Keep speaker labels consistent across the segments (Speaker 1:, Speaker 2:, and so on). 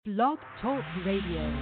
Speaker 1: Blog Talk Radio.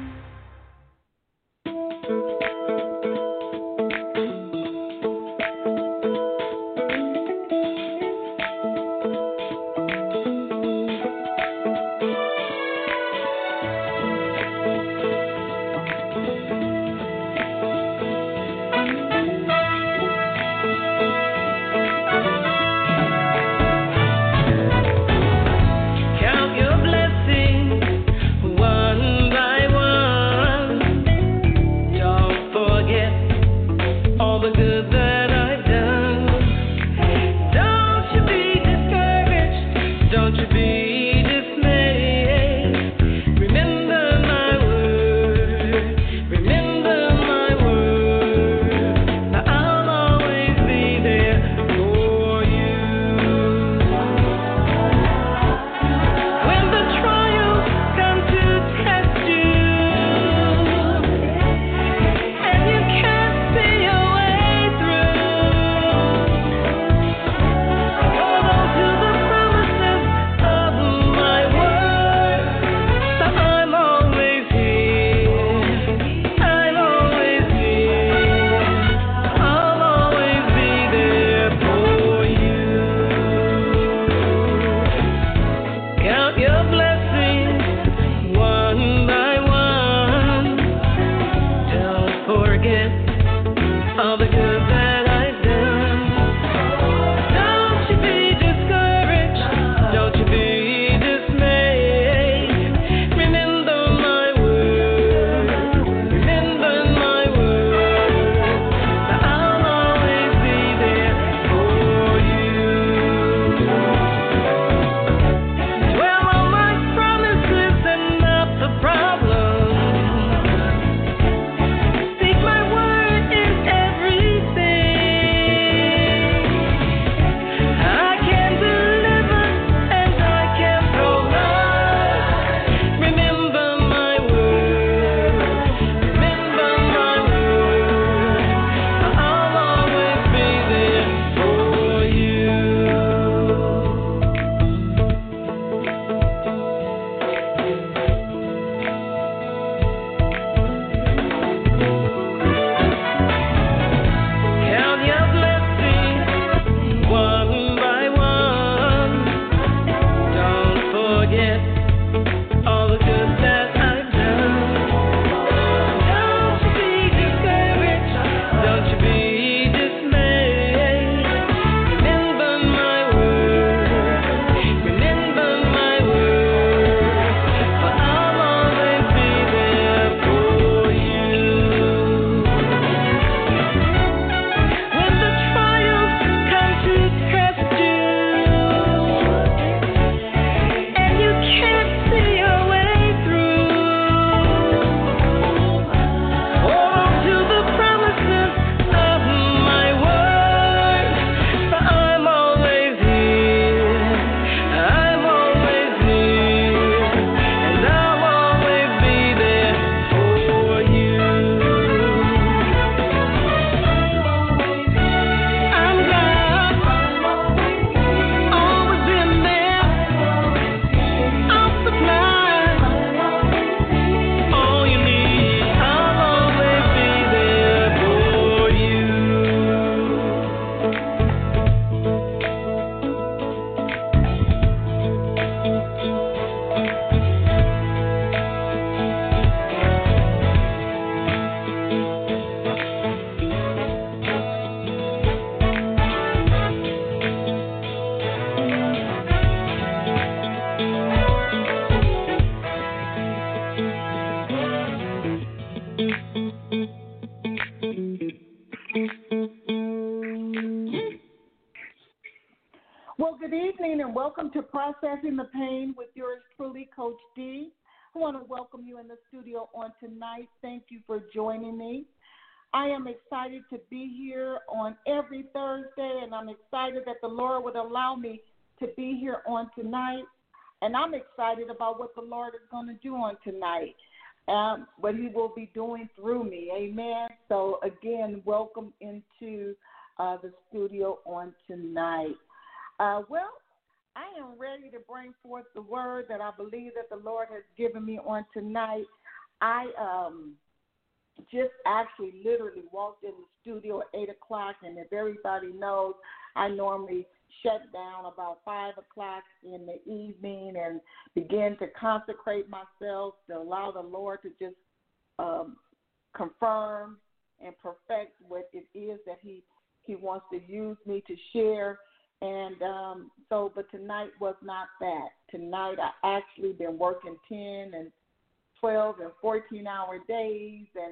Speaker 2: Welcome to Processing the Pain with yours truly, Coach D. I want to welcome you in the studio on tonight. Thank you for joining me. I am excited to be here on every Thursday, and I'm excited that the Lord would allow me to be here on tonight. And I'm excited about what the Lord is going to do on tonight, what he will be doing through me. Amen. So, again, welcome into the studio on tonight. Well, I am ready to bring forth the word that I believe that the Lord has given me on tonight. I just actually literally walked in the studio at 8 o'clock, and if everybody knows, I normally shut down about 5 o'clock in the evening and begin to consecrate myself to allow the Lord to just confirm and perfect what it is that He wants to use me to share. And but tonight was not that. Tonight I actually been working 10 and 12 and 14-hour days, and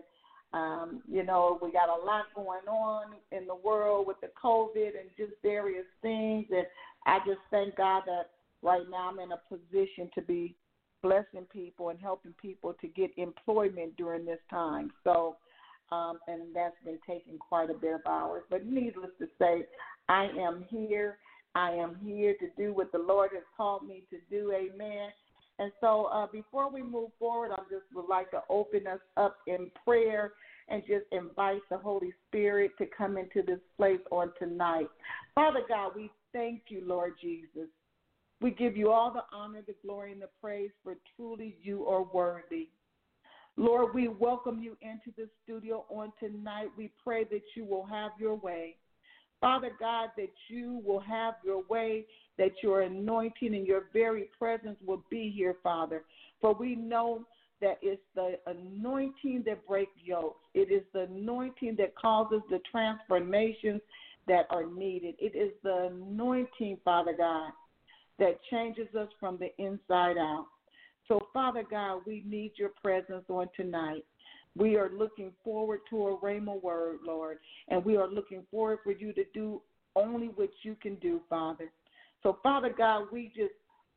Speaker 2: we got a lot going on in the world with the COVID and just various things. And I just thank God that right now I'm in a position to be blessing people and helping people to get employment during this time. So, and that's been taking quite a bit of hours. But needless to say, I am here. I am here to do what the Lord has called me to do. Amen. And so before we move forward, I just would like to open us up in prayer and just invite the Holy Spirit to come into this place on tonight. Father God, we thank you, Lord Jesus. We give you all the honor, the glory, and the praise, for truly you are worthy. Lord, we welcome you into the studio on tonight. We pray that you will have your way. Father God, that you will have your way, that your anointing and your very presence will be here, Father. For we know that it's the anointing that breaks yokes. It is the anointing that causes the transformations that are needed. It is the anointing, Father God, that changes us from the inside out. So, Father God, we need your presence on tonight. We are looking forward to a rhema word, Lord, and we are looking forward for you to do only what you can do, Father. So, Father God, we just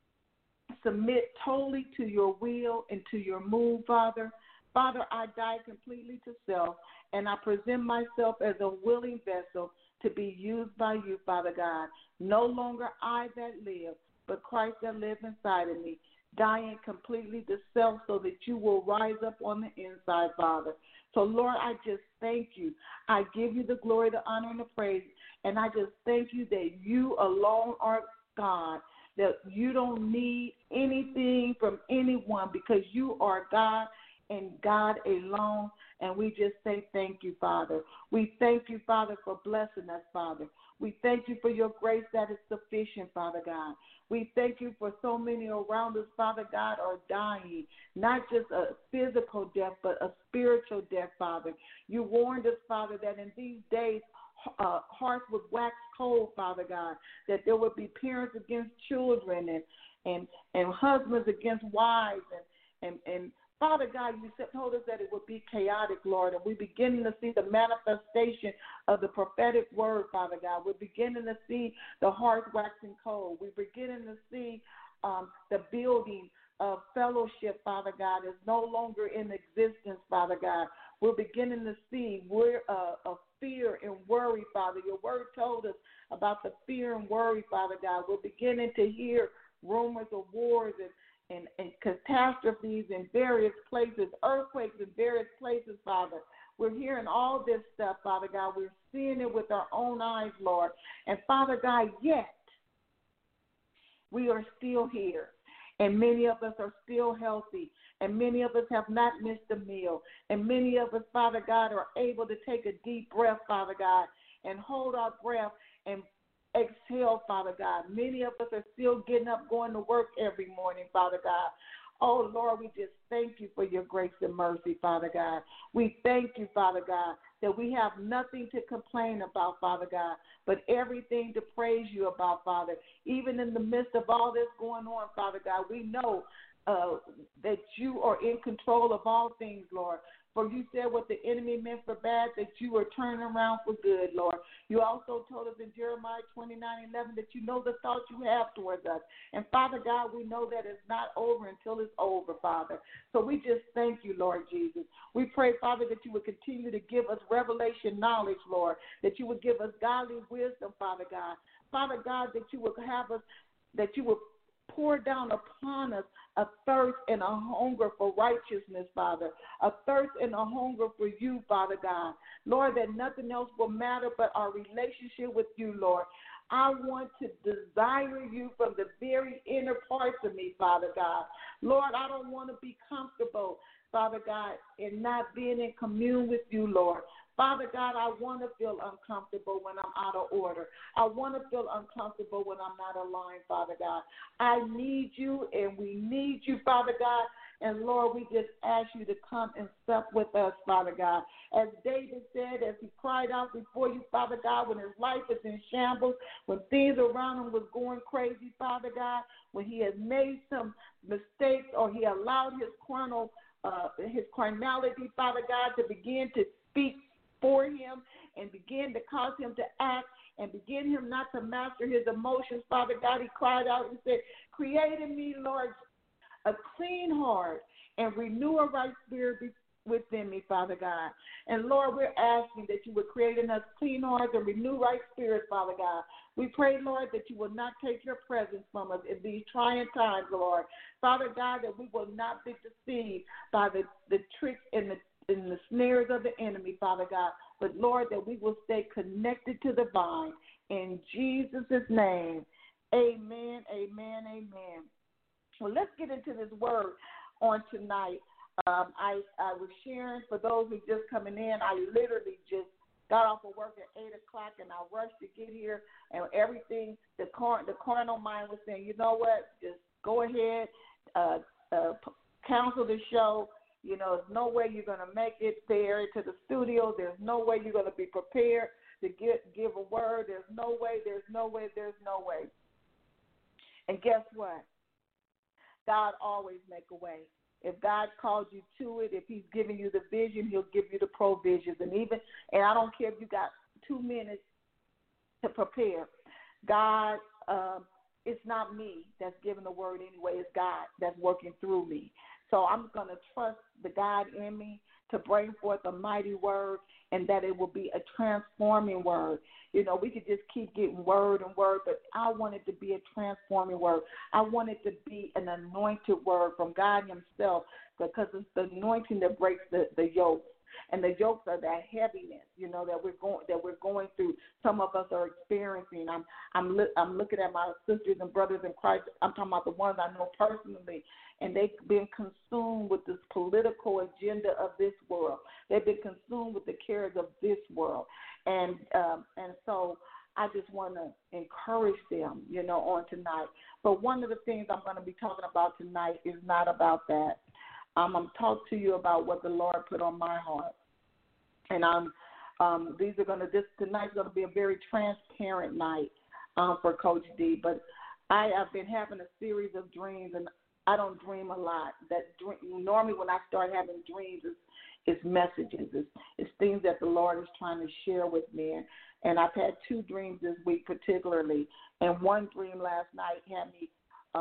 Speaker 2: submit totally to your will and to your move, Father. Father, I die completely to self, and I present myself as a willing vessel to be used by you, Father God. No longer I that live, but Christ that lives inside of me, dying completely to self so that you will rise up on the inside, Father. So, Lord, I just thank you. I give you the glory, the honor, and the praise, and I just thank you that you alone are God, that you don't need anything from anyone because you are God and God alone, and we just say thank you, Father. We thank you, Father, for blessing us, Father. We thank you for your grace that is sufficient, Father God. We thank you for so many around us, Father God, are dying, not just a physical death, but a spiritual death, Father. You warned us, Father, that in these days, hearts would wax cold, Father God, that there would be parents against children and husbands against wives. And Father God, you told us that it would be chaotic, Lord, and we're beginning to see the manifestation of the prophetic word, Father God. We're beginning to see the hearts waxing cold. We're beginning to see the building of fellowship, Father God, is no longer in existence, Father God. We're beginning to see of fear and worry, Father. Your word told us about the fear and worry, Father God. We're beginning to hear rumors of wars and catastrophes in various places, earthquakes in various places, Father. We're hearing all this stuff, Father God. We're seeing it with our own eyes, Lord. And Father God, yet we are still here. And many of us are still healthy. And many of us have not missed a meal. And many of us, Father God, are able to take a deep breath, Father God, and hold our breath and exhale, Father God. Many of us are still getting up, going to work every morning, Father God. Oh, Lord, we just thank you for your grace and mercy, Father God. We thank you, Father God, that we have nothing to complain about, Father God, but everything to praise you about, Father. Even in the midst of all this going on, Father God, we know that you are in control of all things, Lord. For you said what the enemy meant for bad, that you are turning around for good, Lord. You also told us in Jeremiah 29:11 that you know the thoughts you have towards us. And, Father God, we know that it's not over until it's over, Father. So we just thank you, Lord Jesus. We pray, Father, that you would continue to give us revelation knowledge, Lord, that you would give us godly wisdom, Father God. Father God, that you would have us, that you would pour down upon us a thirst and a hunger for righteousness, Father, a thirst and a hunger for you, Father God. Lord, that nothing else will matter but our relationship with you, Lord. I want to desire you from the very inner parts of me, Father God. Lord, I don't want to be comfortable, Father God, in not being in commune with you, Lord. Father God, I want to feel uncomfortable when I'm out of order. I want to feel uncomfortable when I'm not aligned, Father God. I need you, and we need you, Father God. And, Lord, we just ask you to come and sup with us, Father God. As David said, as he cried out before you, Father God, when his life is in shambles, when things around him was going crazy, Father God, when he has made some mistakes or he allowed his carnality, Father God, to begin to speak for him and begin to cause him to act and begin him not to master his emotions, Father God, he cried out and said, create in me, Lord, a clean heart and renew a right spirit within me, Father God. And, Lord, we're asking that you would create in us clean hearts and renew right spirits, Father God. We pray, Lord, that you will not take your presence from us in these trying times, Lord. Father God, that we will not be deceived by the tricks and the snares of the enemy, Father God. But, Lord, that we will stay connected to the vine. In Jesus' name, amen, amen, amen. Well, let's get into this word on tonight. I was sharing, for those who just coming in, I literally just got off of work at 8 o'clock, and I rushed to get here, and everything, the carnal mind was saying, you know what, just go ahead, cancel the show. You know, there's no way you're going to make it there to the studio. There's no way you're going to be prepared to give a word. There's no way, there's no way, there's no way. And guess what? God always make a way. If God calls you to it, if he's giving you the vision, he'll give you the provisions. And I don't care if you got 2 minutes to prepare. God, it's not me that's giving the word anyway. It's God that's working through me. So I'm going to trust the God in me to bring forth a mighty word, and that it will be a transforming word. You know, we could just keep getting word and word, but I want it to be a transforming word. I want it to be an anointed word from God himself, because it's the anointing that breaks the yoke. And the yokes are that heaviness, you know, that we're going through. Some of us are experiencing. I'm looking at my sisters and brothers in Christ. I'm talking about the ones I know personally, and they've been consumed with this political agenda of this world. They've been consumed with the cares of this world, and so I just want to encourage them, you know, on tonight. But one of the things I'm going to be talking about tonight is not about that. I'm going to talk to you about what the Lord put on my heart. And tonight's going to be a very transparent night for Coach D. But I have been having a series of dreams, and I don't dream a lot. Normally when I start having dreams, it's messages. It's things that the Lord is trying to share with me. And I've had 2 dreams this week particularly. And one dream last night had me,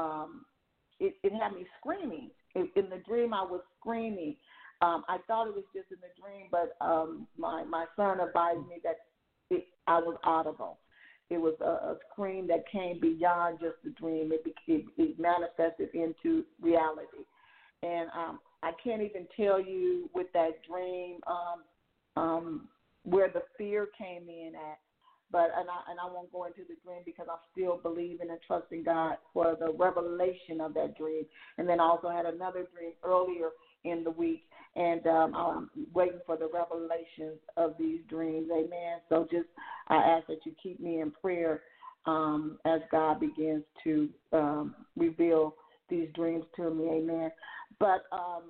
Speaker 2: it had me screaming. In the dream, I was screaming. I thought it was just in the dream, but my son advised me that I was audible. It was a scream that came beyond just the dream. It manifested into reality. And I can't even tell you with that dream where the fear came in at. But I won't go into the dream because I'm still believing and trusting God for the revelation of that dream. And then I also had another dream earlier in the week, and I'm waiting for the revelations of these dreams. Amen. So I ask that you keep me in prayer as God begins to reveal these dreams to me. Amen. But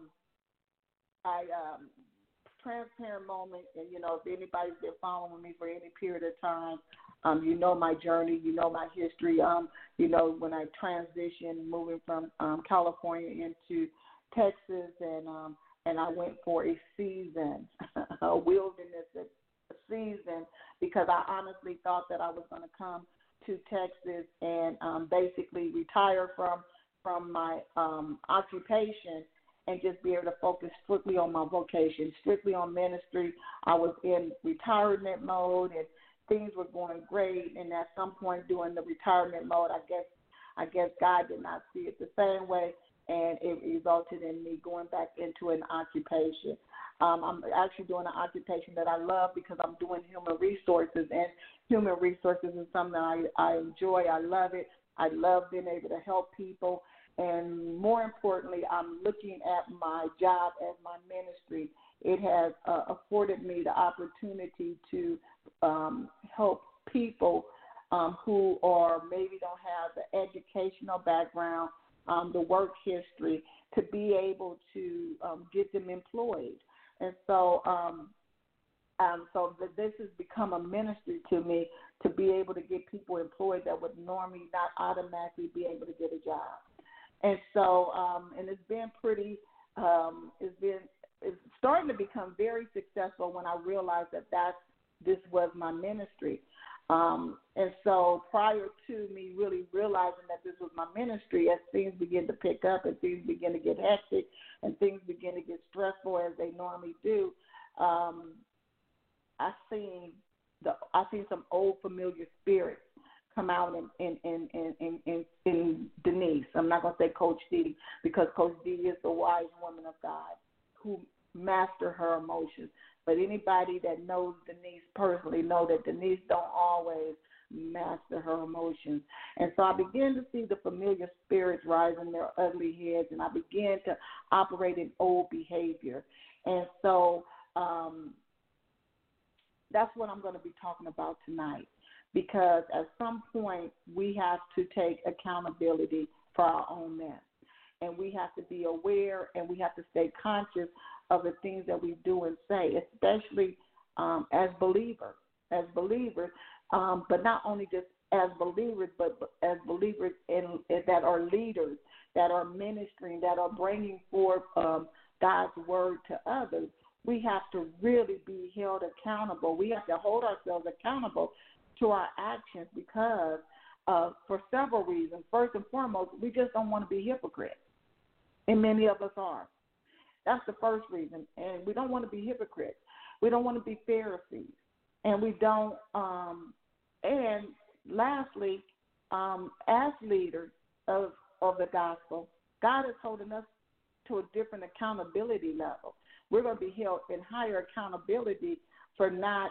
Speaker 2: transparent moment, and you know, if anybody's been following me for any period of time, you know my journey, you know my history. You know, when I transitioned, moving from California into Texas, and I went for a season, a wilderness season, because I honestly thought that I was going to come to Texas and basically retire from my occupation and just be able to focus strictly on my vocation, strictly on ministry. I was in retirement mode, and things were going great. And at some point during the retirement mode, I guess God did not see it the same way, and it resulted in me going back into an occupation. I'm actually doing an occupation that I love because I'm doing human resources, and human resources is something I enjoy. I love it. I love being able to help people. And more importantly, I'm looking at my job as my ministry. It has afforded me the opportunity to help people who are maybe don't have the educational background, the work history, to be able to get them employed. And so this has become a ministry to me, to be able to get people employed that would normally not automatically be able to get a job. And so, and it's been pretty, it's starting to become very successful when I realized that this was my ministry. And so prior to me really realizing that this was my ministry, as things begin to pick up and things begin to get hectic and things begin to get stressful as they normally do, I seen some old familiar spirits come out in Denise. I'm not going to say Coach D, because Coach D is the wise woman of God who master her emotions. But anybody that knows Denise personally know that Denise don't always master her emotions. And so I began to see the familiar spirits rising their ugly heads, and I began to operate in old behavior. And so that's what I'm going to be talking about tonight, because at some point we have to take accountability for our own mess. And we have to be aware, and we have to stay conscious of the things that we do and say, especially as believers, but not only just as believers, but as believers that are leaders, that are ministering, that are bringing forth God's word to others. We have to really be held accountable. We have to hold ourselves accountable to our actions, because for several reasons. First and foremost, we just don't want to be hypocrites, and many of us are. That's the first reason. And we don't want to be hypocrites. We don't want to be Pharisees. And we don't, and lastly, as leaders of the gospel, God is holding us to a different accountability level. We're going to be held in higher accountability for not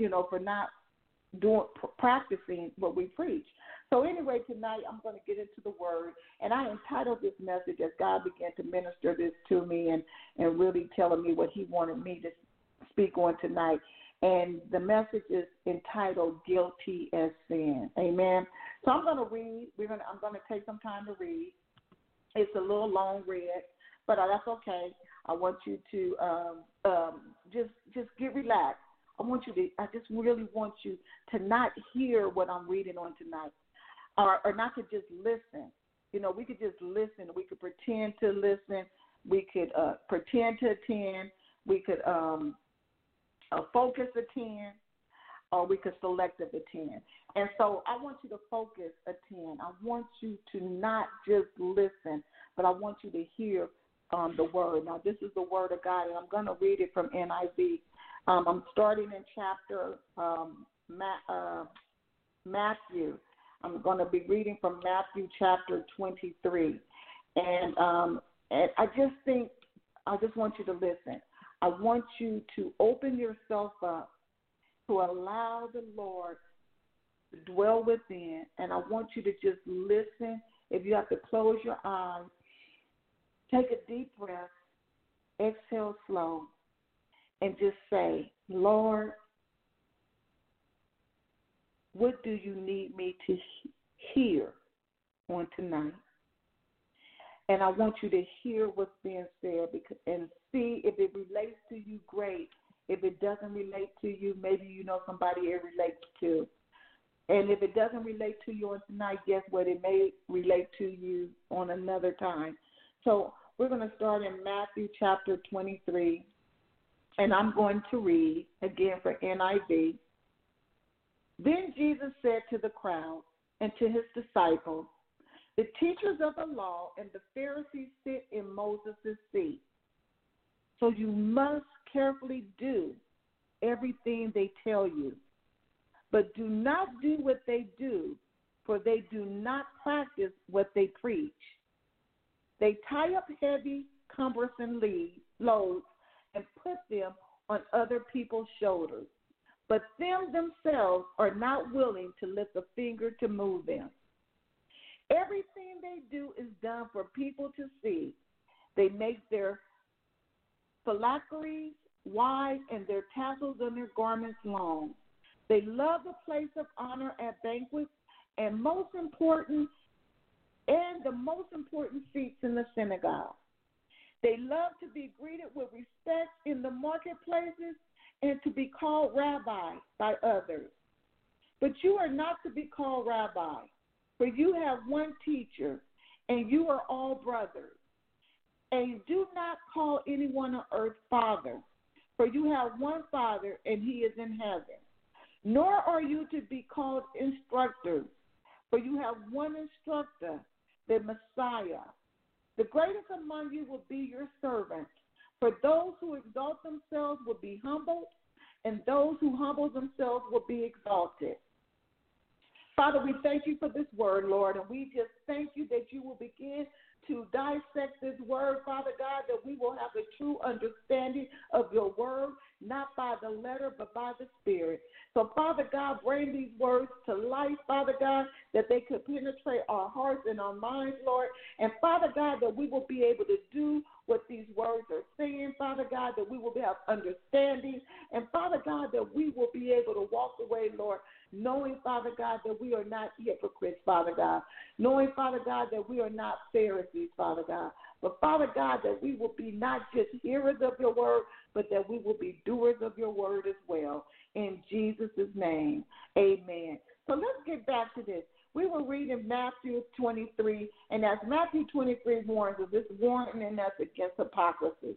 Speaker 2: practicing what we preach. So anyway, tonight I'm going to get into the word, and I entitled this message as God began to minister this to me and really telling me what he wanted me to speak on tonight. And the message is entitled Guilty as Sin. Amen. So I'm going to read. I'm going to take some time to read. It's a little long read, but that's okay. I want you to just get relaxed. I just really want you to not hear what I'm reading on tonight, or not to just listen. You know, we could just listen. We could pretend to listen. We could pretend to attend. We could focus attend, or we could selective attend. And so I want you to focus attend. I want you to not just listen, but I want you to hear the word. Now, this is the word of God, and I'm going to read it from NIV. I'm starting in chapter Matthew. I'm going to be reading from Matthew chapter 23. And I just want you to listen. I want you to open yourself up to allow the Lord to dwell within. And I want you to just listen. If you have to close your eyes, take a deep breath, exhale slow, and just say, Lord, what do you need me to hear on tonight? And I want you to hear what's being said and see if it relates to you, great. If it doesn't relate to you, maybe you know somebody it relates to. And if it doesn't relate to you on tonight, guess what? It may relate to you on another time. So we're going to start in Matthew chapter 23. And I'm going to read, again for NIV. Then Jesus said to the crowd and to his disciples, the teachers of the law and the Pharisees sit in Moses' seat. So you must carefully do everything they tell you. But do not do what they do, for they do not practice what they preach. They tie up heavy, cumbersome loads and put them on other people's shoulders, but them themselves are not willing to lift a finger to move them. Everything they do is done for people to see. They make their phylacteries wide and their tassels on their garments long. They love the place of honor at banquets and the most important seats in the synagogue. They love to be greeted with respect in the marketplaces and to be called rabbi by others. But you are not to be called rabbi, for you have one teacher, and you are all brothers. And do not call anyone on earth father, for you have one Father, and he is in heaven. Nor are you to be called instructors, for you have one instructor, the Messiah. The greatest among you will be your servant. For those who exalt themselves will be humbled, and those who humble themselves will be exalted. Father, we thank you for this word, Lord, and we just thank you that you will begin to dissect this word, Father God, that we will have a true understanding of your word, not by the letter, but by the Spirit. So, Father God, bring these words to life, Father God, that they could penetrate our hearts and our minds, Lord. And, Father God, that we will be able to do what these words are saying, Father God, that we will have understanding. And, Father God, that we will be able to walk away, Lord, knowing, Father God, that we are not hypocrites, Father God. Knowing, Father God, that we are not Pharisees, Father God. But, Father God, that we will be not just hearers of your word, but that we will be doers of your word as well. In Jesus' name, amen. So let's get back to this. We were reading Matthew 23, and as Matthew 23 warns us, it's warning us against hypocrisy.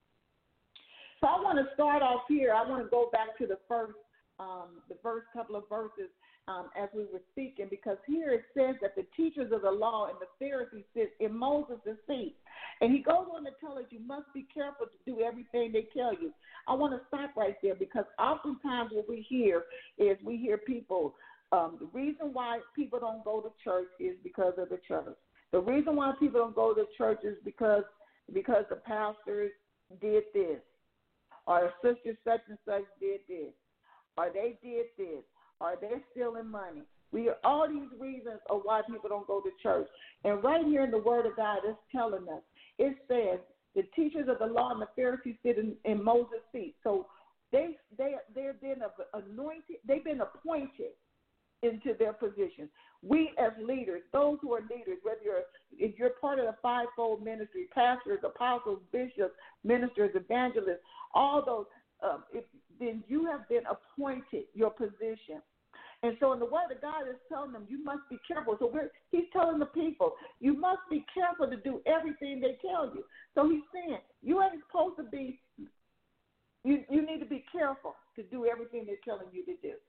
Speaker 2: So I want to start off here. I want to go back to the first couple of verses as we were speaking, because here it says that the teachers of the law and the Pharisees sit in Moses' seat. And he goes on to tell us you must be careful to do everything they tell you. I want to stop right there, because oftentimes what we hear is we hear people, the reason why people don't go to church is because of the church. The reason why people don't go to church is because the pastors did this, or sister such and such did this, or they did this, or they're stealing money. We hear all these reasons of why people don't go to church. And right here in the Word of God, it's telling us. It says the teachers of the law and the Pharisees sit in Moses' seat. So they've been anointed. They've been appointed into their positions. We as leaders, those who are leaders, if you're part of the fivefold ministry, pastors, apostles, bishops, ministers, evangelists, all those, then you have been appointed your position. And so in the Word of God is telling them you must be careful. So he's telling the people, you must be careful to do everything they tell you. So he's saying you ain't supposed to be, you need to be careful to do everything they're telling you to do.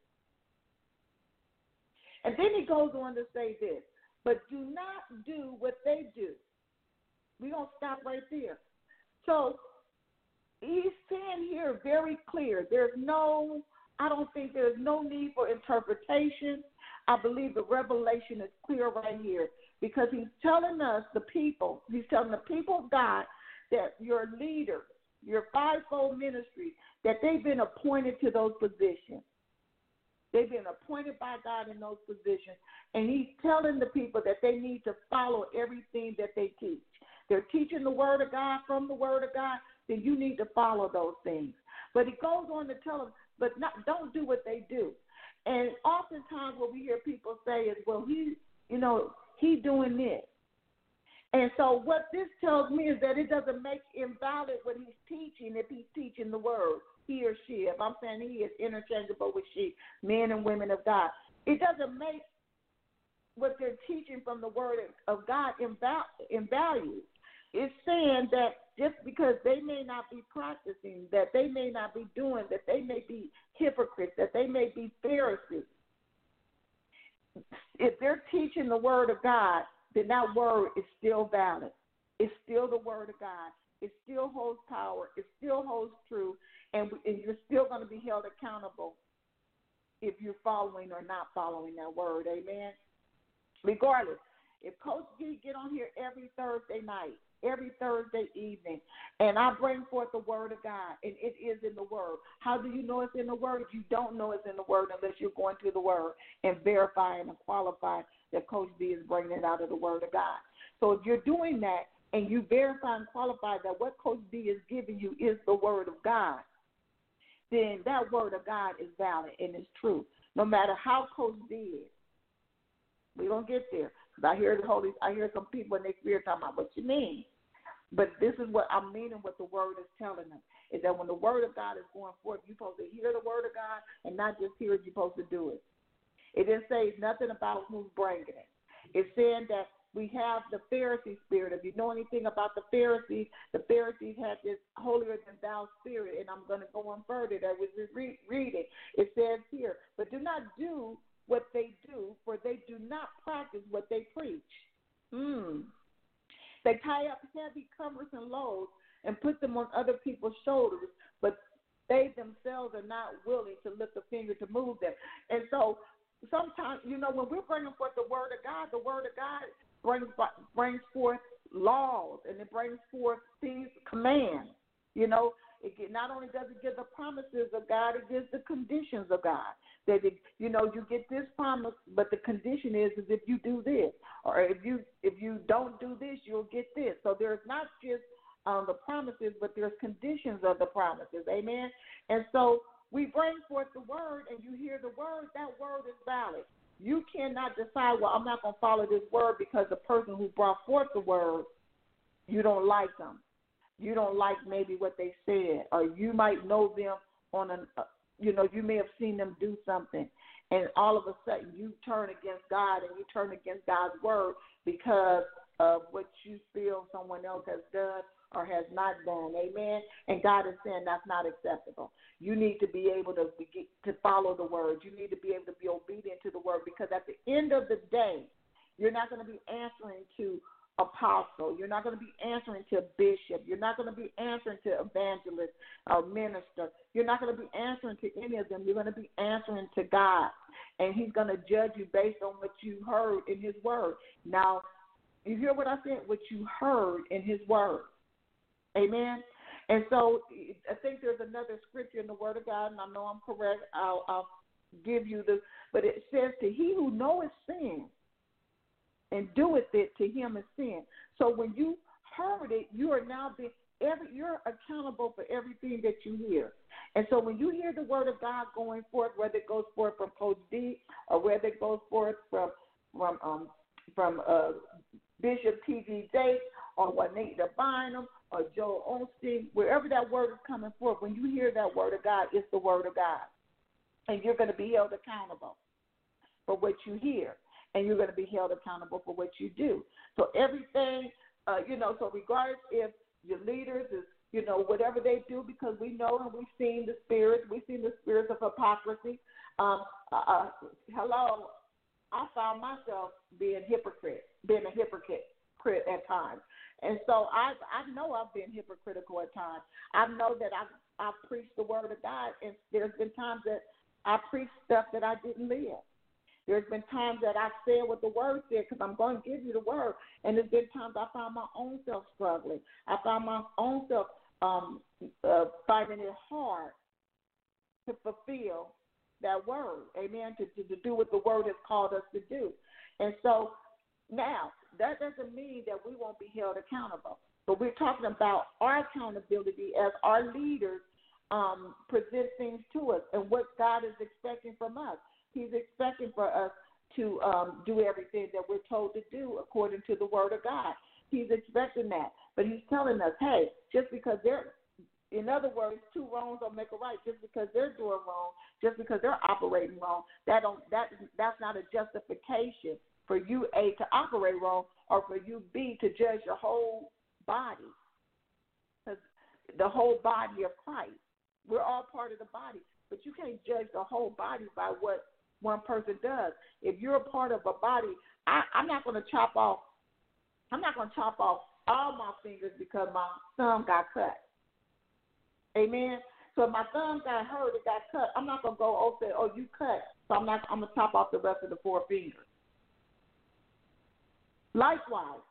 Speaker 2: And then he goes on to say this, but do not do what they do. We're going to stop right there. So he's saying here very clear, I don't think there's no need for interpretation. I believe the revelation is clear right here, because he's telling us, he's telling the people of God that your leaders, your fivefold ministry, that they've been appointed to those positions. They've been appointed by God in those positions, and he's telling the people that they need to follow everything that they teach. They're teaching the Word of God from the Word of God, then you need to follow those things. But he goes on to tell them, don't do what they do. And oftentimes what we hear people say is, well, he's doing this. And so what this tells me is that it doesn't make invalid what he's teaching if he's teaching the Word, he or she. If I'm saying he is interchangeable with she, men and women of God. It doesn't make what they're teaching from the Word of God invalued. It's saying that just because they may not be practicing, that they may not be doing, that they may be hypocrites, that they may be Pharisees. If they're teaching the Word of God, then that Word is still valid. It's still the Word of God. It still holds power. It still holds true, and you're still going to be held accountable if you're following or not following that Word. Amen? Regardless. If Coach D get on here every Thursday night, every Thursday evening, and I bring forth the word of God, and it is in the word. How do you know it's in the word? You don't know it's in the word unless you're going to the word and verifying and qualifying that Coach D is bringing it out of the word of God. So if you're doing that and you verify and qualify that what Coach D is giving you is the word of God, then that word of God is valid and it's true. No matter how Coach D is. We're going to get there. Because I hear some people in their spirit talking about what you mean. But this is what I'm meaning, what the word is telling them, is that when the word of God is going forth, you're supposed to hear the word of God and not just hear it, you're supposed to do it. It didn't say nothing about who's bringing it. It's saying that we have the Pharisee spirit. If you know anything about the Pharisees had this holier-than-thou spirit, and I'm going to go on further. I was just reading. It says here, but do not do what they do, for they do not practice what they preach. They tie up heavy cumbrous and loads and put them on other people's shoulders, but they themselves are not willing to lift a finger to move them. And so sometimes, when we're bringing forth the word of God brings forth laws, and it brings forth these commands. It not only does it give the promises of God, it gives the conditions of God. That you get this promise, but the condition is if you do this, or if you don't do this, you'll get this. So there's not just the promises, but there's conditions of the promises. Amen. And so we bring forth the word, and you hear the word. That word is valid. You cannot decide, well, I'm not going to follow this word because the person who brought forth the word, you don't like them. You don't like maybe what they said, or you might know them you may have seen them do something, and all of a sudden you turn against God and you turn against God's word because of what you feel someone else has done or has not done. Amen. And God is saying that's not acceptable. You need to be able to follow the word. You need to be able to be obedient to the word, because at the end of the day, you're not going to be answering to apostle. You're not going to be answering to bishop. You're not going to be answering to evangelist or minister. You're not going to be answering to any of them. You're going to be answering to God, and he's going to judge you based on what you heard in his word. Now, you hear what I said? What you heard in his word. Amen. And so I think there's another scripture in the word of God, and I know I'm correct. I'll give you but it says, to he who knoweth sin and doeth it, to him is sin. So when you heard it, you are now you're accountable for everything that you hear. And so when you hear the word of God going forth, whether it goes forth from Coach D or whether it goes forth from Bishop T.D. Jakes or Juanita Bynum or Joel Osteen, wherever that word is coming forth, when you hear that word of God, it's the word of God. And you're going to be held accountable for what you hear. And you're going to be held accountable for what you do. So everything, so regardless if your leaders is, whatever they do, because we know and we've seen the spirits of hypocrisy. Hello, I found myself being a hypocrite at times. And so I know I've been hypocritical at times. I know that I've preached the word of God, and there's been times that I preached stuff that I didn't live. There's been times that I said what the word said, because I'm going to give you the word. And there's been times I found my own self struggling. I found my own self finding it hard to fulfill that word, amen, to do what the word has called us to do. And so now, that doesn't mean that we won't be held accountable. But we're talking about our accountability as our leaders present things to us and what God is expecting from us. He's expecting for us to do everything that we're told to do according to the word of God. He's expecting that. But he's telling us, hey, just because in other words, two wrongs don't make a right. Just because they're doing wrong, just because they're operating wrong, that's not a justification for you, A, to operate wrong, or for you, B, to judge your whole body. Because the whole body of Christ, we're all part of the body. But you can't judge the whole body by what one person does. If you're a part of a body, I'm not going to chop off all my fingers because my thumb got cut. Amen. So if my thumb got hurt, it got cut, I'm not going to go say, oh, you cut, so I'm going to chop off the rest of the 4 fingers. Likewise,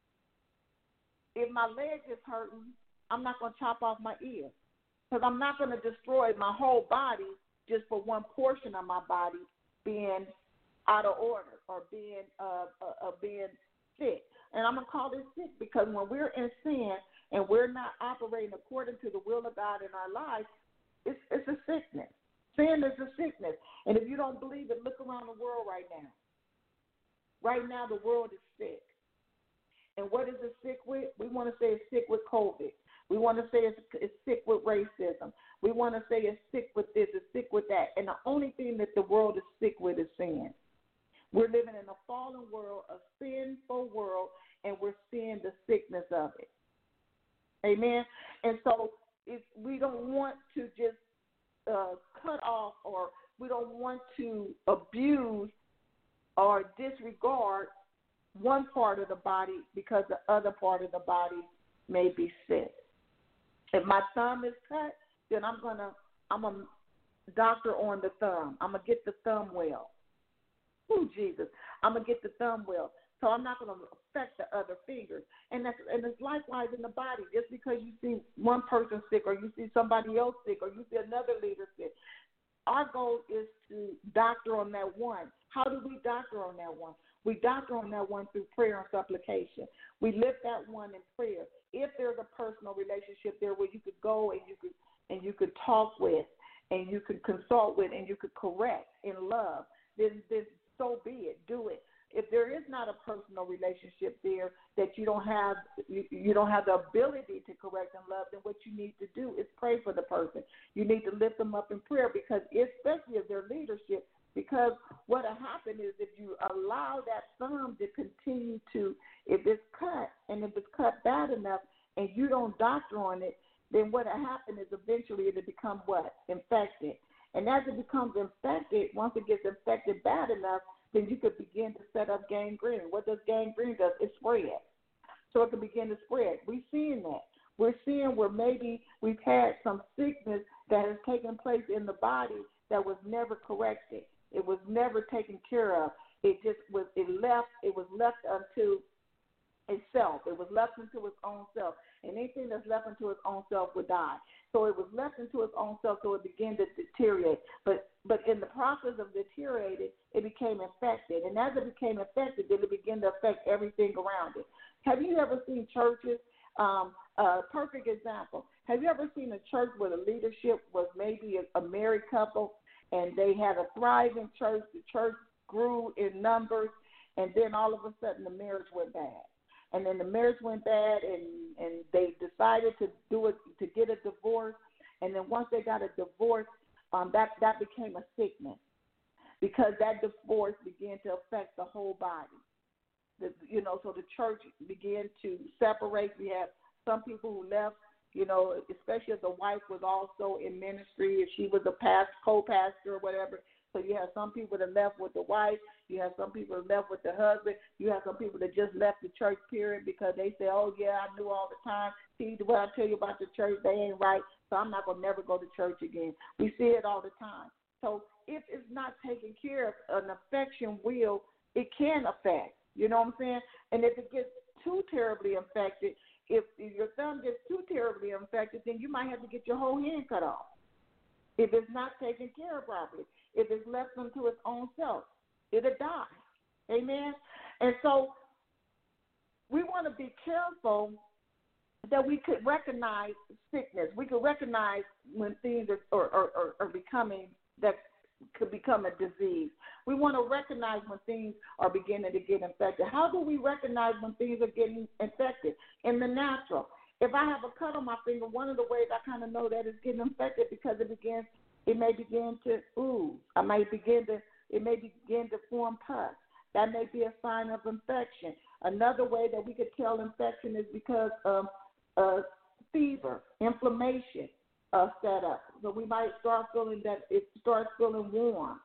Speaker 2: if my leg is hurting, I'm not going to chop off my ear because I'm not going to destroy my whole body just for one portion of my body being out of order or being sick. And I'm going to call this sick because when we're in sin and we're not operating according to the will of God in our lives, it's a sickness. Sin is a sickness. And if you don't believe it, look around the world right now. Right now, the world is sick. And what is it sick with? We want to say it's sick with COVID. We want to say it's sick with racism. We want to say it's sick with this, it's sick with that. And the only thing that the world is sick with is sin. We're living in a fallen world, a sinful world, and we're seeing the sickness of it. Amen? And so if we don't want to just cut off, or we don't want to abuse or disregard one part of the body because the other part of the body may be sick. If my thumb is cut, then I'm a doctor on the thumb. I'm going to get the thumb well. Oh, Jesus. I'm going to get the thumb well. So I'm not going to affect the other fingers. And it's likewise in the body. Just because you see one person sick or you see somebody else sick or you see another leader sick, our goal is to doctor on that one. How do we doctor on that one? We doctor on that one through prayer and supplication. We lift that one in prayer. If there's a personal relationship there where you could go and you could talk with and you could consult with and you could correct in love, then so be it. Do it. If there is not a personal relationship there that you don't have the ability to correct and love, then what you need to do is pray for the person. You need to lift them up in prayer because especially if their leadership, because what will happen is if you allow that thumb to continue to, if it's cut and if it's cut bad enough and you don't doctor on it, then what will happen is eventually it'll become what? Infected. And as it becomes infected, once it gets infected bad enough, then you could begin to set up gangrene. What does gangrene do? It spreads. So it can begin to spread. We're seeing that. We're seeing where maybe we've had some sickness that has taken place in the body that was never corrected. It was never taken care of. It was left unto itself. It was left unto its own self. And anything that's left unto its own self would die. So it was left unto its own self, so it began to deteriorate. But in the process of deteriorating, it became infected. And as it became infected, then it began to affect everything around it. Have you ever seen churches? Perfect example. Have you ever seen a church where the leadership was maybe a married couple and they had a thriving church? The church grew in numbers, and then all of a sudden the marriage went bad. And then the marriage went bad, and they decided to get a divorce. And then once they got a divorce, that became a sickness because that divorce began to affect the whole body. So the church began to separate. We have some people who left, especially if the wife was also in ministry, if she was a co-pastor or whatever. So you have some people that left with the wife. You have some people that left with the husband. You have some people that just left the church, period, because they say, oh, yeah, I knew all the time. See, what I tell you about the church, they ain't right, so I'm not going to never go to church again. We see it all the time. So if it's not taken care of, an affection it can affect. You know what I'm saying? And if it gets too terribly infected, if your thumb gets too terribly infected, then you might have to get your whole hand cut off if it's not taken care of properly. If it's left unto its own self, it'll die. Amen? And so we want to be careful that we could recognize sickness. We could recognize when things are becoming, that could become a disease. We want to recognize when things are beginning to get infected. How do we recognize when things are getting infected? In the natural. If I have a cut on my finger, one of the ways I kind of know that it's getting infected because it may begin to ooze. It may begin to form pus. That may be a sign of infection. Another way that we could tell infection is because of fever, inflammation set up. So we might start feeling that it starts feeling warm.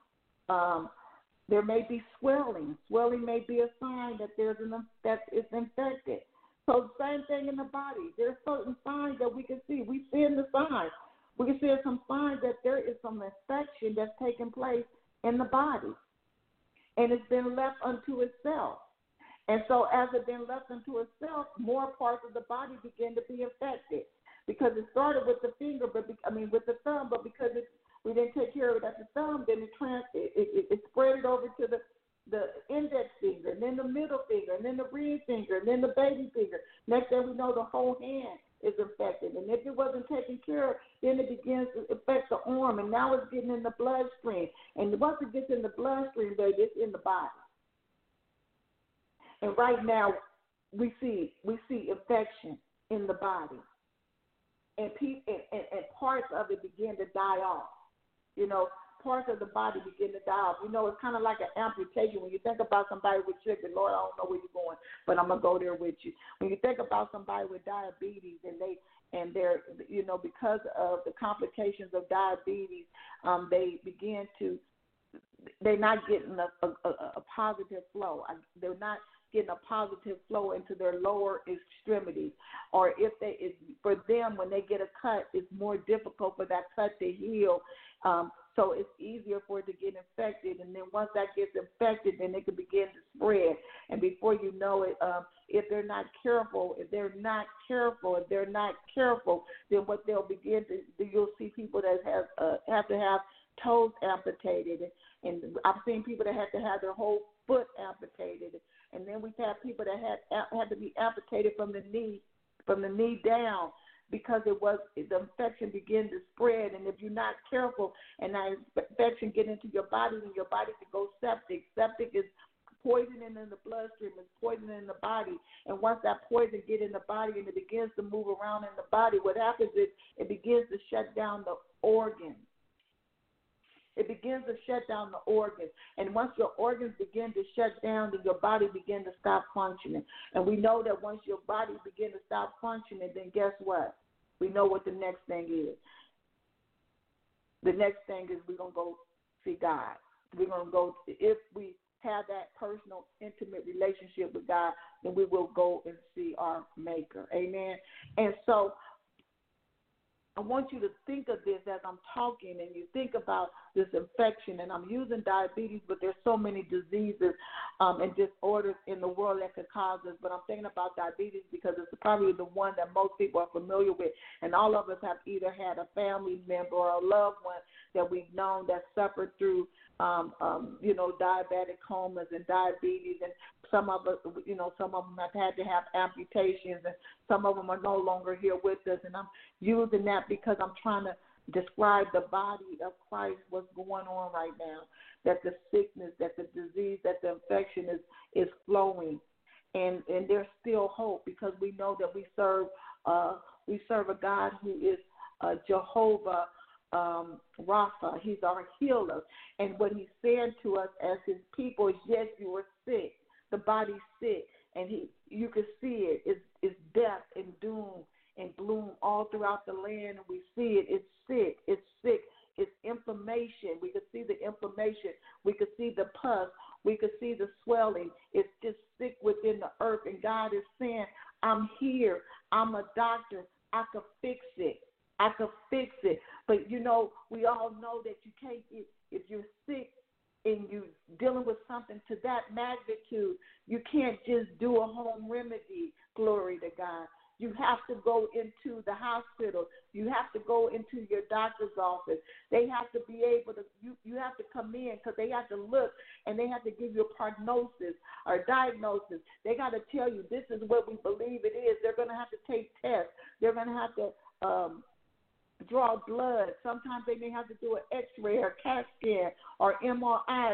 Speaker 2: There may be swelling. Swelling may be a sign that that it's infected. So the same thing in the body. There are certain signs that we can see. We see in the signs. We can see some signs that there is some infection that's taking place in the body, and it's been left unto itself. And so as it then left unto itself, more parts of the body began to be infected because it started with the finger, with the thumb, but because we didn't take care of it at the thumb, then it spread it over to the index finger, and then the middle finger, and then the ring finger, and then the baby finger. Next thing we know, the whole hand is infected. And if it wasn't taken care of, then it begins to affect the arm, and now it's getting in the bloodstream. And once it gets in the bloodstream, baby, it's in the body. And right now, we see infection in the body, and parts of it begin to die off. You know, parts of the body begin to die off. You know, it's kind of like an amputation. When you think about somebody with sugar, Lord, I don't know where you're going, but I'm gonna go there with you. When you think about somebody with diabetes, and they're, you know, because of the complications of diabetes, they're not getting a positive flow. They're not getting a positive flow into their lower extremities. Or for them, when they get a cut, it's more difficult for that cut to heal. So it's easier for it to get infected. And then once that gets infected, then it can begin to spread. And before you know it, if they're not careful, then what they'll begin to do, you'll see people that have to have toes amputated. And I've seen people that had to have their whole foot amputated. And then we've had people that had to be amputated from the knee down, because the infection began to spread. And if you're not careful and that infection get into your body, then your body can go septic. Septic is poison in the bloodstream, it's poison in the body. And once that poison get in the body and it begins to move around in the body, what happens is it begins to shut down the organs. It begins to shut down the organs. And once your organs begin to shut down, then your body begins to stop functioning. And we know that once your body begins to stop functioning, then guess what? We know what the next thing is. The next thing is we're going to go see God. We're going to go, if we have that personal, intimate relationship with God, then we will go and see our Maker. Amen. And so I want you to think of this as I'm talking, and you think about this infection, and I'm using diabetes, but there's so many diseases and disorders in the world that could cause this, but I'm thinking about diabetes because it's probably the one that most people are familiar with, and all of us have either had a family member or a loved one that we've known that suffered through diabetic comas and diabetes, and some of us, some of them have had to have amputations, and some of them are no longer here with us, and I'm using that because I'm trying to describe the body of Christ, what's going on right now, that the sickness, that the disease, that the infection is flowing, and there's still hope because we know that we serve a God who is Jehovah Rapha. He's our healer, and what he's saying to us as his people is, yes, you are sick, the body's sick, and you can see it. It's death and doom and gloom all throughout the land, and we see it. It's sick. It's inflammation. We can see the inflammation. We can see the pus. We can see the swelling. It's just sick within the earth, and God is saying, I'm here. I'm a doctor. I can fix it. But, we all know that you can't, if you're sick and you're dealing with something to that magnitude, you can't just do a home remedy, glory to God. You have to go into the hospital. You have to go into your doctor's office. They have to be able to, you have to come in because they have to look and they have to give you a prognosis or diagnosis. They got to tell you this is what we believe it is. They're going to have to take tests. They're going to have to draw blood. Sometimes they may have to do an X-ray or CAT scan or MRI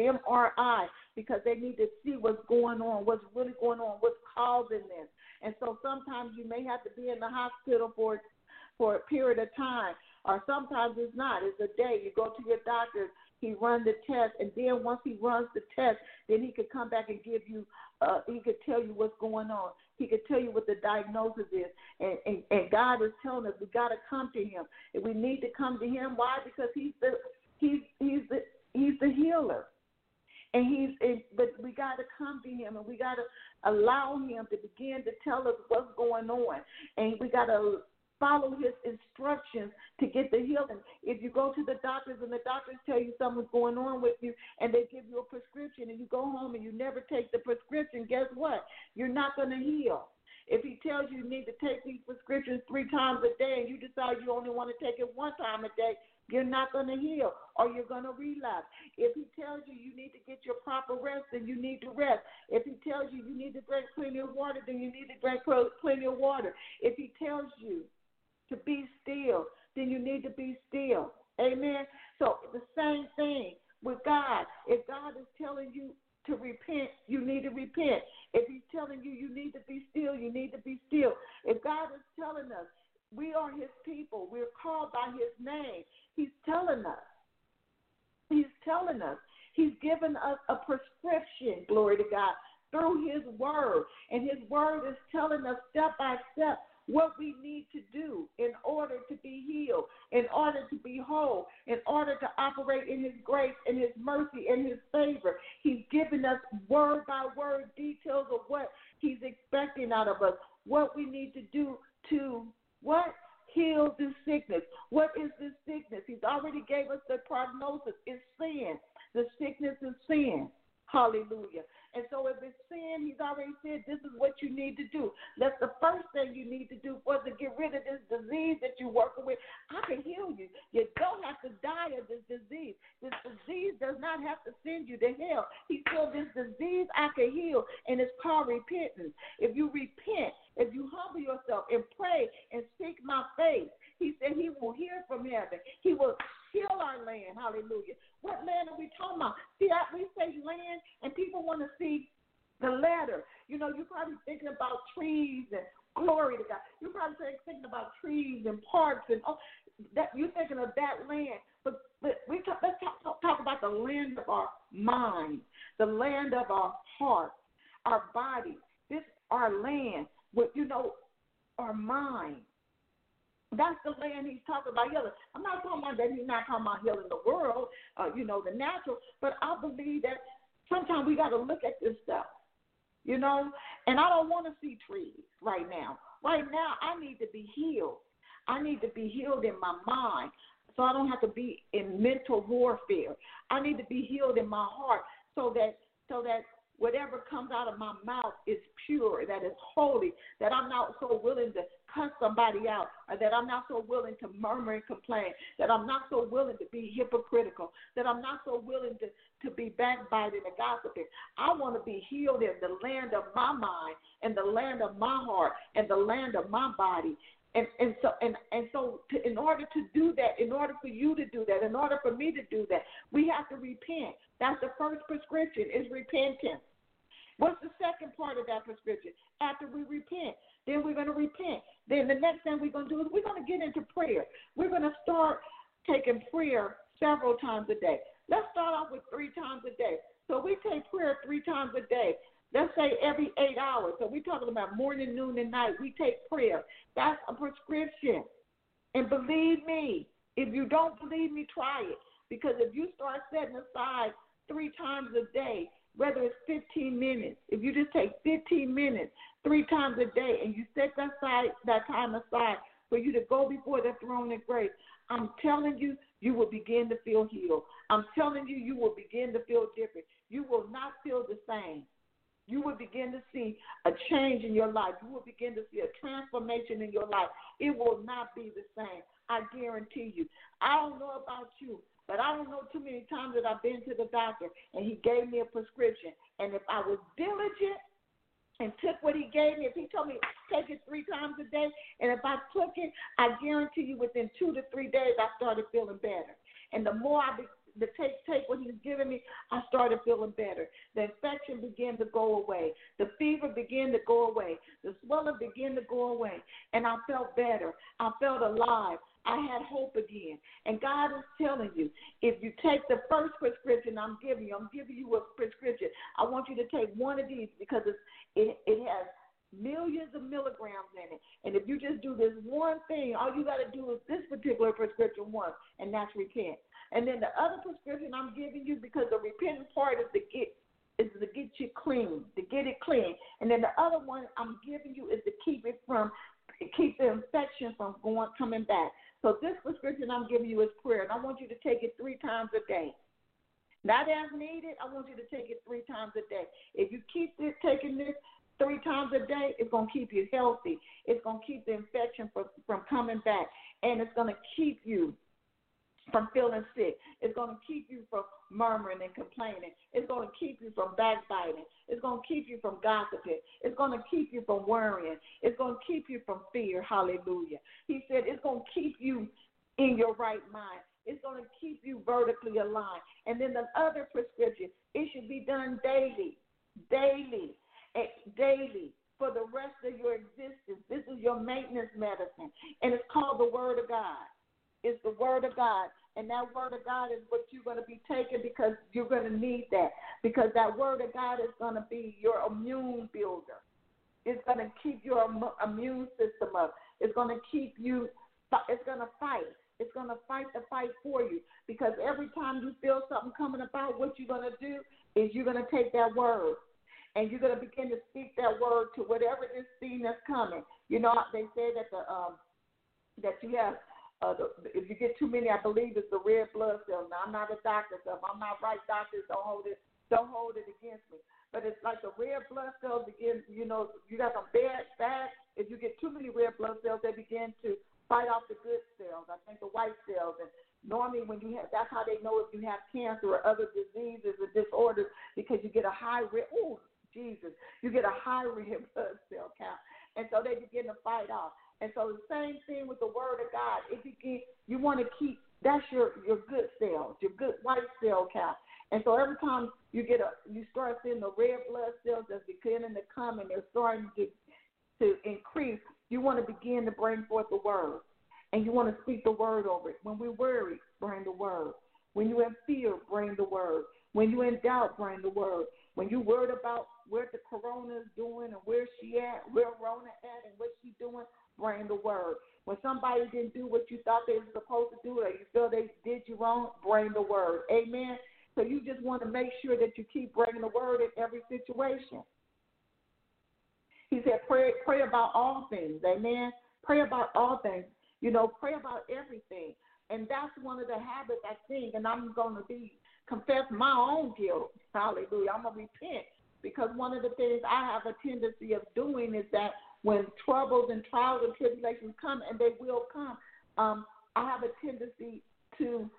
Speaker 2: because they need to see what's going on, what's really going on, what's causing this. And so sometimes you may have to be in the hospital for a period of time, or sometimes it's not. It's a day. You go to your doctor, he runs the test, and then once he runs the test, then he could come back and give you, he could tell you what's going on. He could tell you what the diagnosis is. And God is telling us we got to come to him. And we need to come to him. Why? Because he's the healer. But we got to come to him, and we got to allow him to begin to tell us what's going on. And we got to Follow his instructions to get the healing. If you go to the doctors and the doctors tell you something's going on with you and they give you a prescription and you go home and you never take the prescription, guess what? You're not going to heal. If he tells you you need to take these prescriptions 3 times a day and you decide you only want to take it 1 time a day, you're not going to heal or you're going to relapse. If he tells you you need to get your proper rest, then you need to rest. If he tells you you need to drink plenty of water, then you need to drink plenty of water. If he tells you to be still, then you need to be still. Amen? So the same thing with God. If God is telling you to repent, you need to repent. If he's telling you you need to be still, you need to be still. If God is telling us we are his people, we're called by his name, he's telling us. He's telling us. He's given us a prescription, glory to God, through his word. And his word is telling us step by step what we need to do in order to be healed, in order to be whole, in order to operate in his grace and his mercy and his favor. He's given us word by word details of what he's expecting out of us, what we need to do to what? Heal this sickness. What is this sickness? He's already gave us the prognosis. It's sin. The sickness is sin. Hallelujah. And so if it's sin, he's already said this is what you need to do. That's the first thing you need to do for to get rid of this disease that you're working with. I can heal you. You don't have to die of this disease. This disease does not have to send you to hell. He said this disease I can heal, and it's called repentance. If you repent, if you humble yourself and pray and seek my face, he said he will hear from heaven. He will heal our land. Hallelujah. What land are we talking about? See, we say land, and people want to see the letter. You know, you're probably thinking about trees and glory to God. You're probably thinking about trees and parks and that. You're thinking of that land. But let's talk about the land of our mind, the land of our heart, our body. This our land. With our mind. That's the land he's talking about healing. I'm not talking about that he's not talking about healing the world, the natural, but I believe that sometimes we got to look at this stuff, and I don't want to see trees right now. Right now, I need to be healed. I need to be healed in my mind so I don't have to be in mental warfare. I need to be healed in my heart so that whatever comes out of my mouth is pure, that is holy, that I'm not so willing to cuss somebody out, or that I'm not so willing to murmur and complain, that I'm not so willing to be hypocritical, that I'm not so willing to be backbiting and gossiping. I want to be healed in the land of my mind and the land of my heart and the land of my body. And so in order to do that, in order for you to do that, in order for me to do that, we have to repent. That's the first prescription, is repentance. What's the second part of that prescription? After we repent, then we're going to repent. Then the next thing we're going to do is we're going to get into prayer. We're going to start taking prayer several times a day. Let's start off with 3 times a day. So we take prayer 3 times a day. Let's say every 8 hours. So we're talking about morning, noon, and night. We take prayer. That's a prescription. And believe me, if you don't believe me, try it. Because if you start setting aside 3 times a day, whether it's 15 minutes, if you just take 15 minutes 3 times a day and you set that time aside for you to go before the throne of grace, I'm telling you, you will begin to feel healed. I'm telling you, you will begin to feel different. You will not feel the same. You will begin to see a change in your life. You will begin to see a transformation in your life. It will not be the same. I guarantee you. I don't know about you, but I don't know too many times that I've been to the doctor and he gave me a prescription. And if I was diligent and took what he gave me, if he told me take it 3 times a day, and if I took it, I guarantee you within 2 to 3 days I started feeling better. And the more I take what he's giving me, I started feeling better. The infection began to go away. The fever began to go away. The swelling began to go away. And I felt better. I felt alive. I had hope again. And God is telling you, if you take the first prescription I'm giving you a prescription. I want you to take one of these because it has millions of milligrams in it. And if you just do this one thing, all you got to do is this particular prescription once, and that's repent. And then the other prescription I'm giving you, because the repentant part is to get you clean, to get it clean. And then the other one I'm giving you is to keep it from keep the infection from coming back. So this prescription I'm giving you is prayer, and I want you to take it 3 times a day. Not as needed. I want you to take it 3 times a day. If you keep taking this 3 times a day, it's going to keep you healthy. It's going to keep the infection from coming back, and it's going to keep you from feeling sick. It's going to keep you from murmuring and complaining. It's going to keep you from backbiting. It's going to keep you from gossiping. It's going to keep you from worrying. It's going to keep you from fear. Hallelujah. He said it's going to keep you in your right mind. It's going to keep you vertically aligned. And then the other prescription, it should be done daily, daily for the rest of your existence. This is your maintenance medicine, and it's called the Word of God. It's the Word of God, and that Word of God is what you're going to be taking because you're going to need that, because that Word of God is going to be your immune builder. It's going to keep your immune system up. It's going to keep you, it's going to fight. It's going to fight the fight for you, because every time you feel something coming about, what you're going to do is you're going to take that word, and you're going to begin to speak that word to whatever this thing that's coming. You know, they say that that you have, if you get too many, I believe it's the red blood cells. Now, I'm not a doctor, so if I'm not right, doctors, don't hold it against me. But it's like the red blood cells begin, you know, you got some bad, if you get too many red blood cells, they begin to fight off the good cells. I think the white cells. And normally when you have, that's how they know if you have cancer or other diseases or disorders, because you get a high red, you get a high red blood cell count. And so they begin to fight off. And so the same thing with the Word of God. You want to keep, that's your good cells, your good white cell count. And so every time you start seeing the red blood cells that's beginning to come and they're starting to increase, you want to begin to bring forth the Word. And you want to speak the Word over it. When we're worried, bring the Word. When you're in fear, bring the Word. When you're in doubt, bring the Word. When you're worried about where the corona is doing and where she at, where Rona at and what she doing, bring the Word. When somebody didn't do what you thought they were supposed to do or you feel they did you wrong, bring the Word. Amen? So you just want to make sure that you keep bringing the Word in every situation. He said pray about all things. Amen? Pray about all things. You know, pray about everything. And that's one of the habits, I think, and I'm going to confess my own guilt. Hallelujah. I'm going to repent, because one of the things I have a tendency of doing is that when troubles and trials and tribulations come, and they will come, I have a tendency to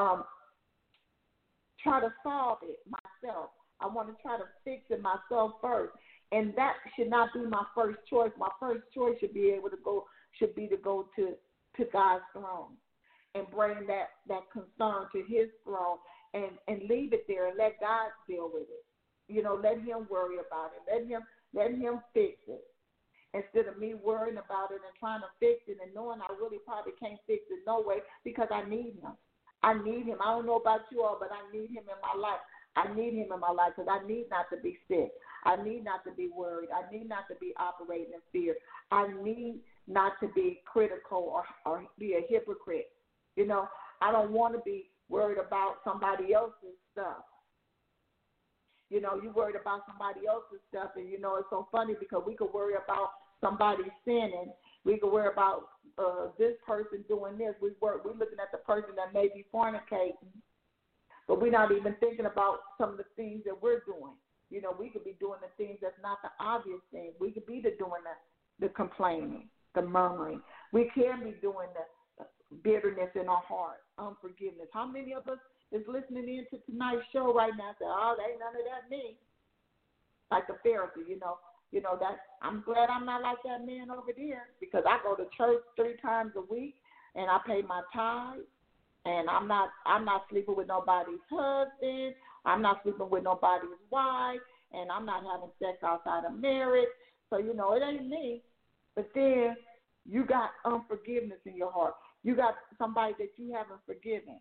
Speaker 2: try to solve it myself. I want to try to fix it myself first. And that should not be my first choice. My first choice should be to go to God's throne and bring that concern to His throne and leave it there and let God deal with it. You know, let Him worry about it. Let him fix it, instead of me worrying about it and trying to fix it and knowing I really probably can't fix it no way, because I need Him. I need Him. I don't know about you all, but I need Him in my life. I need Him in my life, because I need not to be sick. I need not to be worried. I need not to be operating in fear. I need not to be critical or be a hypocrite. You know, I don't want to be worried about somebody else's stuff. You know, you worried about somebody else's stuff, and, you know, it's so funny because we could worry about somebody sinning. We could worry about this person doing this. We're looking at the person that may be fornicating, but we're not even thinking about some of the things that we're doing. You know, we could be doing the things that's not the obvious things. We could be doing the complaining, the murmuring. We can be doing the bitterness in our heart, unforgiveness. How many of us is listening in to tonight's show right now and say, oh, there ain't none of that me? Like the Pharisee, you know that I'm glad I'm not like that man over there, because I go to church 3 times a week and I pay my tithes, and I'm not sleeping with nobody's husband. I'm not sleeping with nobody's wife, and I'm not having sex outside of marriage. So, you know, it ain't me. But then you got unforgiveness in your heart. You got somebody that you haven't forgiven.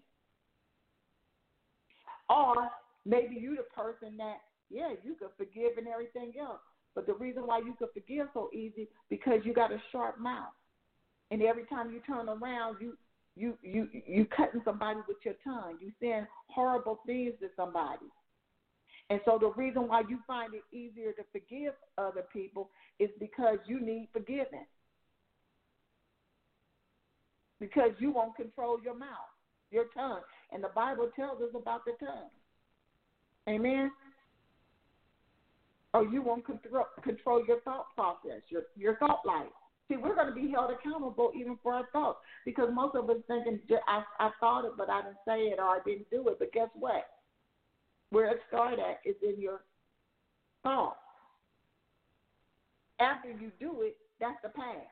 Speaker 2: Or maybe you the person that, yeah, you could forgive and everything else. But the reason why you could forgive so easy, because you got a sharp mouth. And every time you turn around, you cutting somebody with your tongue. You saying horrible things to somebody. And so the reason why you find it easier to forgive other people is because you need forgiveness. because you won't control your mouth, your tongue. And the Bible tells us about the tongue. Amen? Or you won't control your thought process, your thought life. See, we're going to be held accountable even for our thoughts, because most of us thinking, I thought it, but I didn't say it, or I didn't do it. But guess what? Where it started at is in your thoughts. After you do it, that's the past.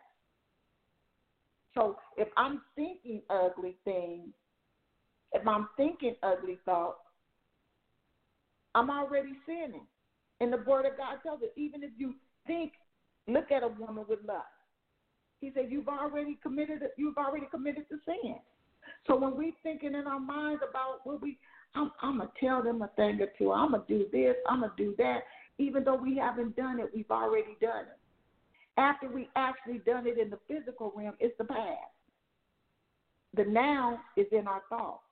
Speaker 2: So if I'm thinking ugly things, if I'm thinking ugly thoughts, I'm already sinning. And the Word of God tells us, even if you look at a woman with lust, He said you've already committed to sin. So when we're thinking in our minds about I'm gonna tell them a thing or two, I'm gonna do this, I'm gonna do that, even though we haven't done it, we've already done it. After we actually done it in the physical realm, it's the past. The now is in our thoughts.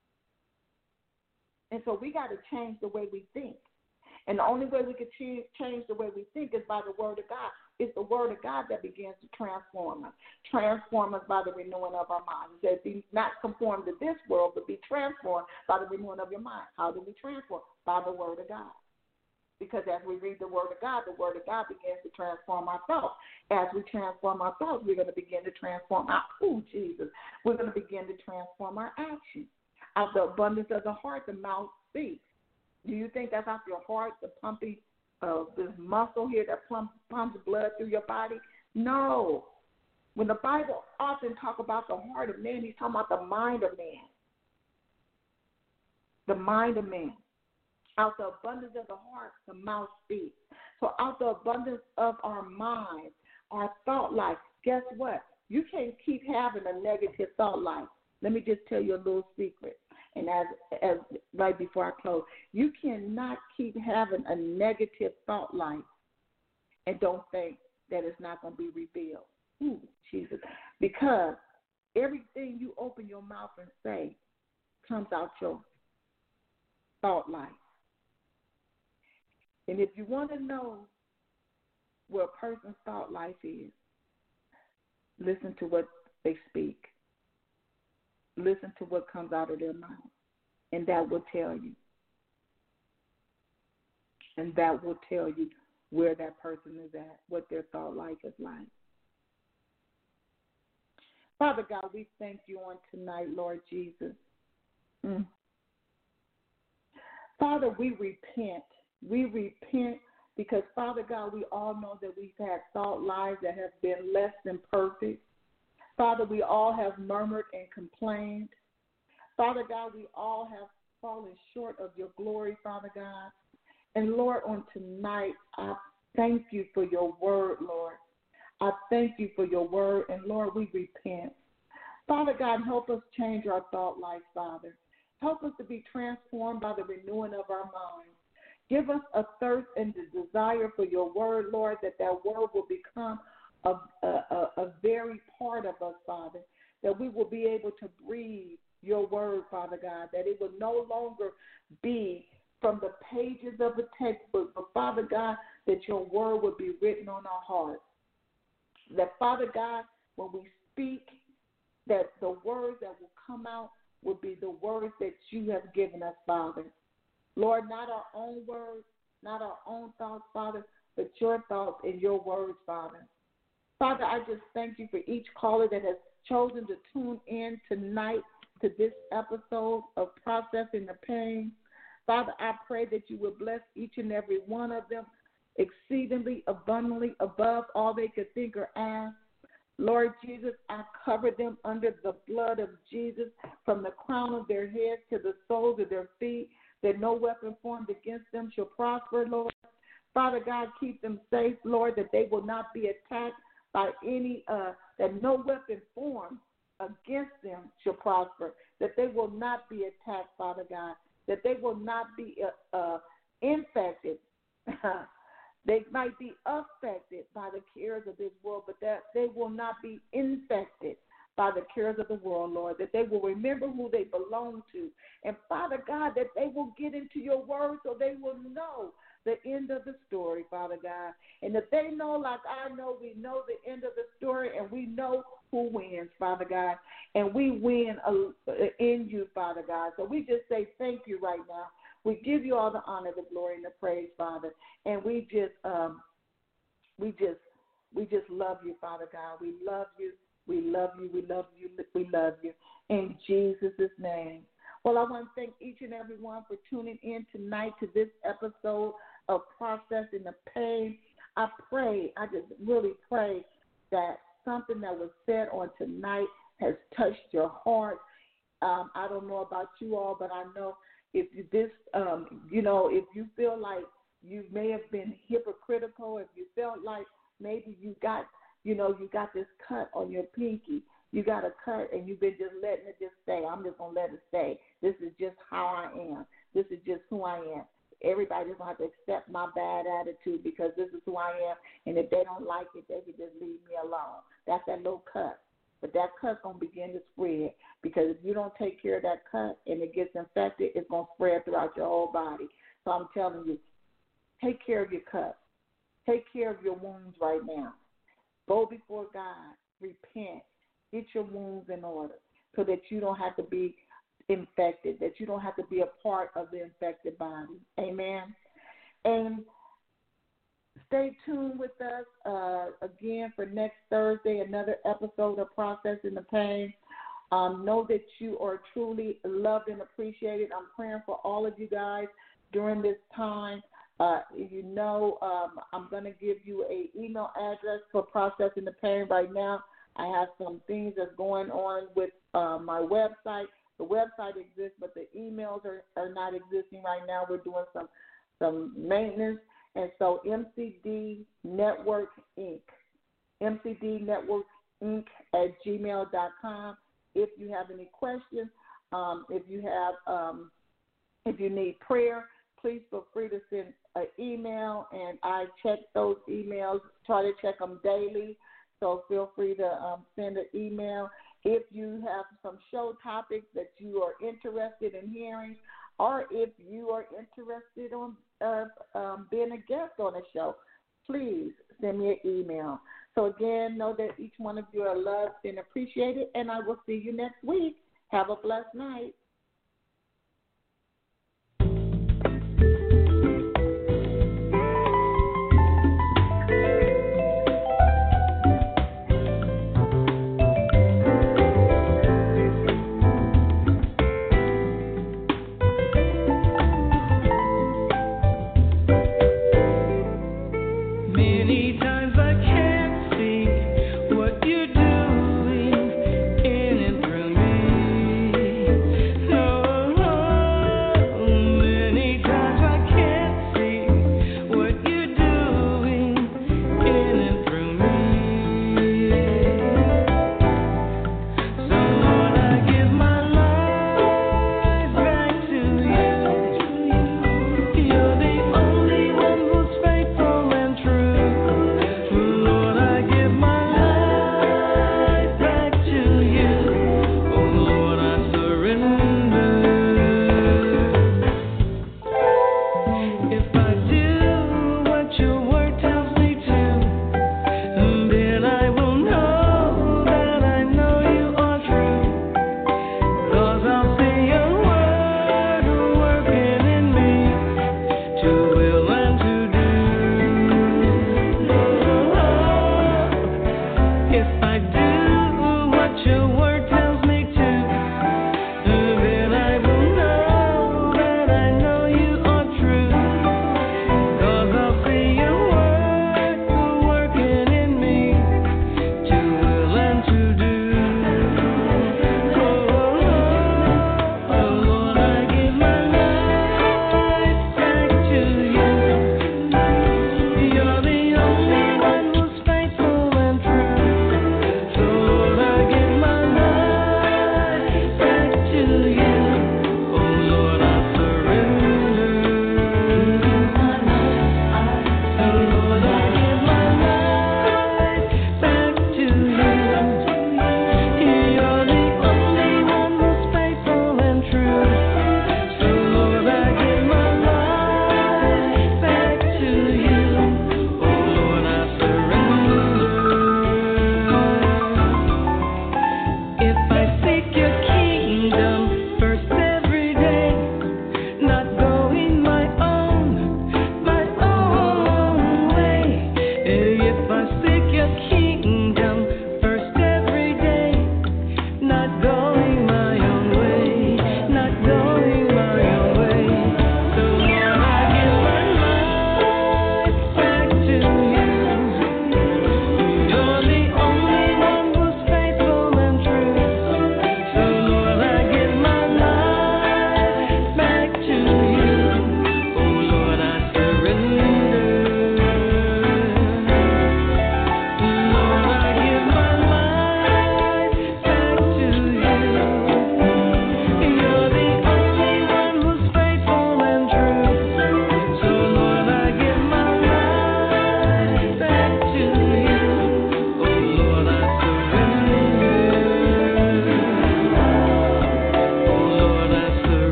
Speaker 2: And so we got to change the way we think. And the only way we can change the way we think is by the Word of God. It's the Word of God that begins to transform us by the renewing of our minds. It says, be not conformed to this world, but be transformed by the renewing of your mind. How do we transform? By the Word of God. Because as we read the Word of God begins to transform our thoughts. As we transform our thoughts, we're going to begin to transform we're going to begin to transform our actions. Out the abundance of the heart, the mouth speaks. Do you think that's out your heart, the pumping of this muscle here that pumps blood through your body? No. When the Bible often talks about the heart of man, he's talking about the mind of man. The mind of man. Out the abundance of the heart, the mouth speaks. So out the abundance of our minds, our thought life, guess what? You can't keep having a negative thought life. Let me just tell you a little secret. And as right before I close, you cannot keep having a negative thought life and don't think that it's not going to be revealed. Ooh, Jesus. Because everything you open your mouth and say comes out your thought life. And if you want to know where a person's thought life is, listen to what they speak. Listen to what comes out of their mouth, and that will tell you. And that will tell you where that person is at, what their thought life is like. Father God, we thank you on tonight, Lord Jesus. Father, we repent. We repent because, Father God, we all know that we've had thought lives that have been less than perfect. Father, we all have murmured and complained. Father God, we all have fallen short of your glory, Father God. And Lord, on tonight, I thank you for your word, Lord. I thank you for your word, and Lord, we repent. Father God, help us change our thought life, Father. Help us to be transformed by the renewing of our minds. Give us a thirst and the desire for your word, Lord, that word will become a very part of us, Father, that we will be able to breathe your word, Father God, that it will no longer be from the pages of a textbook, but, Father God, that your word will be written on our hearts. That, Father God, when we speak, that the words that will come out will be the words that you have given us, Father. Lord, not our own words, not our own thoughts, Father, but your thoughts and your words, Father. Father, I just thank you for each caller that has chosen to tune in tonight to this episode of Processing the Pain. Father, I pray that you will bless each and every one of them exceedingly, abundantly, above all they could think or ask. Lord Jesus, I cover them under the blood of Jesus from the crown of their heads to the soles of their feet, that no weapon formed against them shall prosper, Lord. Father God, keep them safe, Lord, that they will not be attacked by any, that no weapon formed against them shall prosper, that they will not be attacked, Father God, that they will not be infected. They might be affected by the cares of this world, but that they will not be infected by the cares of the world, Lord, that they will remember who they belong to. And, Father God, that they will get into your word so they will know the end of the story, Father God. And if they know, like I know, we know the end of the story, and we know who wins, Father God. And we win in you, Father God. So we just say thank you right now. We give you all the honor, the glory, and the praise, Father. And we just love you, Father God. We love you. We love you. We love you. We love you. In Jesus' name. Well, I want to thank each and every one for tuning in tonight to this episode of Processing the Pain. I just really pray that something that was said on tonight has touched your heart. I don't know about you all, but I know if you feel like you may have been hypocritical, if you felt like maybe you got this cut on your pinky, you got a cut and you've been just letting it just stay. I'm just going to let it stay. This is just how I am. This is just who I am. Everybody doesn't have to accept my bad attitude because this is who I am. And if they don't like it, they can just leave me alone. That's that little cut. But that cut's going to begin to spread because if you don't take care of that cut and it gets infected, it's going to spread throughout your whole body. So I'm telling you, take care of your cut. Take care of your wounds right now. Go before God. Repent. Get your wounds in order so that you don't have to be infected, that you don't have to be a part of the infected body. Amen. And stay tuned with us again for next Thursday, another episode of Processing the Pain. Know that you are truly loved and appreciated. I'm praying for all of you guys during this time. I'm going to give you an email address for Processing the Pain right now. I have some things that's going on with my website. The website exists, but the emails are not existing right now. We're doing some maintenance. And so MCD Network Inc., MCD Network Inc. at gmail.com. If you have any questions, if you need prayer, please feel free to send an email, and I check those emails, try to check them daily. So feel free to send an email. If you have some show topics that you are interested in hearing, or if you are interested on being a guest on a show, please send me an email. So again, know that each one of you are loved and appreciated, and I will see you next week. Have a blessed night.